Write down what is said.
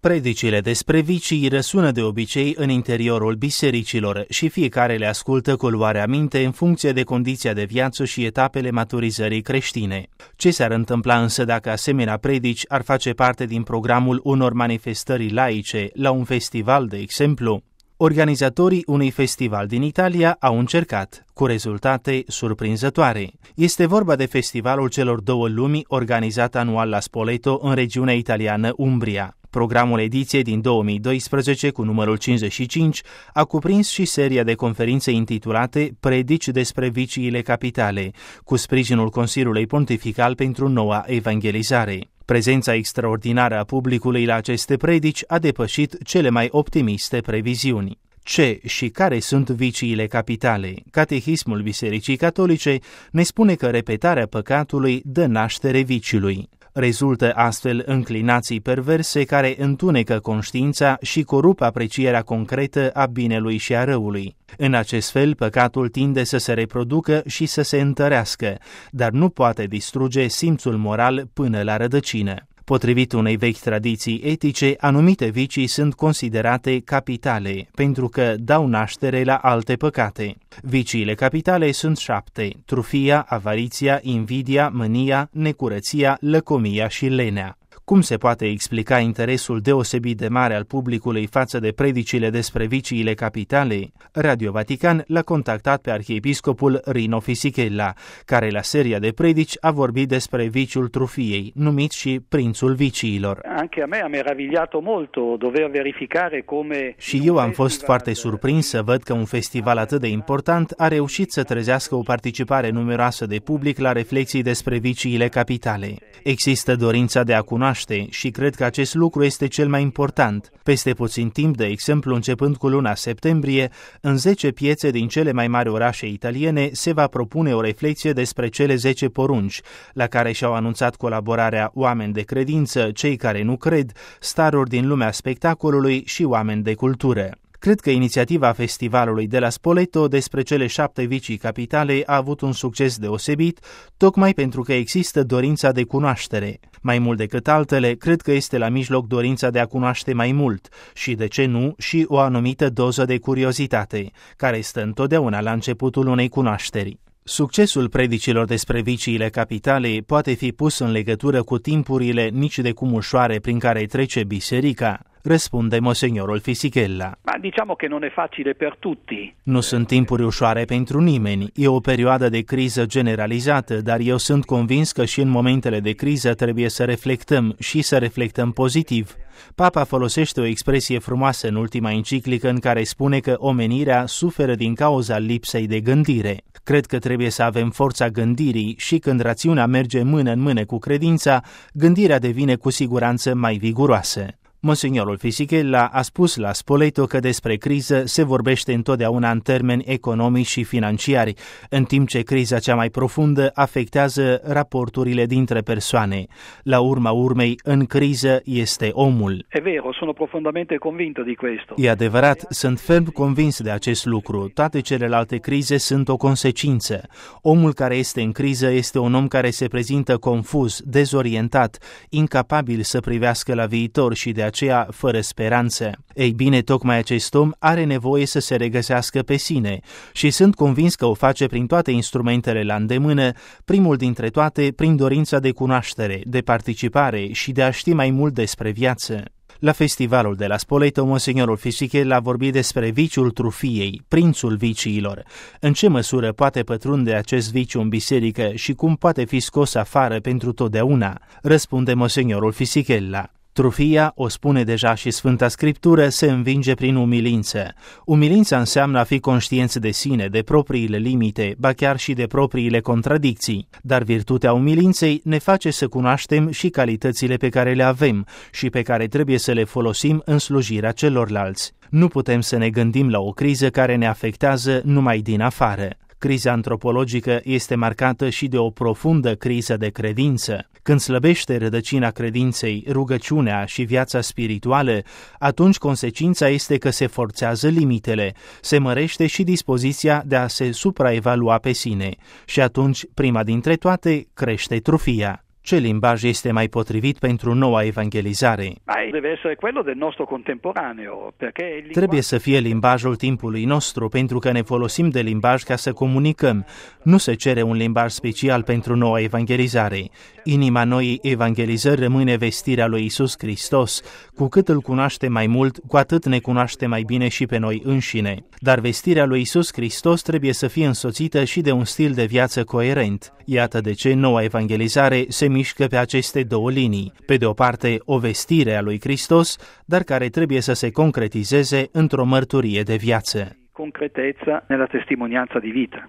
Predicile despre vicii răsună de obicei în interiorul bisericilor și fiecare le ascultă cu luarea minte în funcție de condiția de viață și etapele maturizării creștine. Ce s-ar întâmpla însă dacă asemenea predici ar face parte din programul unor manifestări laice, la un festival, de exemplu? Organizatorii unui festival din Italia au încercat, cu rezultate surprinzătoare. Este vorba de Festivalul celor două lumi, organizat anual la Spoleto, în regiunea italiană Umbria. Programul ediției din 2012, cu numărul 55, a cuprins și seria de conferințe intitulate Predici despre viciile capitale, cu sprijinul Consiliului Pontifical pentru noua evangelizare. Prezența extraordinară a publicului la aceste predici a depășit cele mai optimiste previziuni. Ce și care sunt viciile capitale? Catehismul Bisericii Catolice ne spune că repetarea păcatului dă naștere viciului. Rezultă astfel înclinații perverse care întunecă conștiința și corup aprecierea concretă a binelui și a răului. În acest fel, păcatul tinde să se reproducă și să se întărească, dar nu poate distruge simțul moral până la rădăcină. Potrivit unei vechi tradiții etice, anumite vicii sunt considerate capitale, pentru că dau naștere la alte păcate. Viciile capitale sunt 7: trufia, avariția, invidia, mânia, necurăția, lăcomia și lenea. Cum se poate explica interesul deosebit de mare al publicului față de predicile despre viciile capitale? Radio Vatican l-a contactat pe arhiepiscopul Rino Fisichella, care la seria de predici a vorbit despre viciul trufiei, numit și prințul viciilor. Anche a me ha meravigliato molto dover verificare come... Și eu am fost foarte surprins să văd că un festival atât de important a reușit să trezească o participare numeroasă de public la reflexii despre viciile capitale. Există dorința de a cunoaște și cred că acest lucru este cel mai important. Peste puțin timp, de exemplu, începând cu luna septembrie, în 10 piețe din cele mai mari orașe italiene se va propune o reflexie despre cele 10 porunci, la care și-au anunțat colaborarea oameni de credință, cei care nu cred, staruri din lumea spectacolului și oameni de cultură. Cred că inițiativa festivalului de la Spoleto despre cele 7 vicii capitale a avut un succes deosebit, tocmai pentru că există dorința de cunoaștere. Mai mult decât altele, cred că este la mijloc dorința de a cunoaște mai mult și, de ce nu, și o anumită doză de curiozitate, care stă întotdeauna la începutul unei cunoașteri. Succesul predicilor despre viciile capitale poate fi pus în legătură cu timpurile nici de cum ușoare prin care trece biserica, răspunde Monsignorul Fisichella. Ma diciamo che non è facile per tutti. Nu sunt timpuri ușoare pentru nimeni, e o perioadă de criză generalizată, dar eu sunt convins că și în momentele de criză trebuie să reflectăm și să reflectăm pozitiv. Papa folosește o expresie frumoasă în ultima enciclică în care spune că omenirea suferă din cauza lipsei de gândire. Cred că trebuie să avem forța gândirii și când rațiunea merge mână în mână cu credința, gândirea devine cu siguranță mai viguroasă. Monsignorul Fisichella a spus la Spoleto că despre criză se vorbește întotdeauna în termeni economici și financiari, în timp ce criza cea mai profundă afectează raporturile dintre persoane. La urma urmei, în criză este omul. È vero, sono profondamente convinto di questo. E adevărat, sunt ferm convins de acest lucru. Toate celelalte crize sunt o consecință. Omul care este în criză este un om care se prezintă confuz, dezorientat, incapabil să privească la viitor și de aceea fără speranță. Ei bine, tocmai acest om are nevoie să se regăsească pe sine și sunt convins că o face prin toate instrumentele la îndemână, primul dintre toate prin dorința de cunoaștere, de participare și de a ști mai mult despre viață. La festivalul de la Spoleto, Monsignorul Fisichella a vorbit despre viciul trufiei, prințul viciilor. În ce măsură poate pătrunde acest viciu în biserică și cum poate fi scos afară pentru totdeauna? Răspunde Monsignorul Fisichella. Trufia, o spune deja și Sfânta Scriptură, se învinge prin umilință. Umilința înseamnă a fi conștienți de sine, de propriile limite, ba chiar și de propriile contradicții. Dar virtutea umilinței ne face să cunoaștem și calitățile pe care le avem și pe care trebuie să le folosim în slujirea celorlalți. Nu putem să ne gândim la o criză care ne afectează numai din afară. Criza antropologică este marcată și de o profundă criză de credință. Când slăbește rădăcina credinței, rugăciunea și viața spirituală, atunci consecința este că se forțează limitele, se mărește și dispoziția de a se supraevalua pe sine și atunci, prima dintre toate, crește trufia. Ce limbaj este mai potrivit pentru noua evangelizare? Deve essere quello del nostro contemporaneo, perché Trebuie să fie limbajul timpului nostru, pentru că ne folosim de limbaj ca să comunicăm. Nu se cere un limbaj special pentru noua evangelizare. Inima noii evangelizări rămâne vestirea lui Iisus Hristos. Cu cât îl cunoaște mai mult, cu atât ne cunoaște mai bine și pe noi înșine. Dar vestirea lui Iisus Hristos trebuie să fie însoțită și de un stil de viață coerent. Iată de ce noua evangelizare se mișcă pe aceste două linii. Pe de o parte, o vestire a lui Hristos, dar care trebuie să se concretizeze într-o mărturie de viață. concretezza nella testimonianza di vita.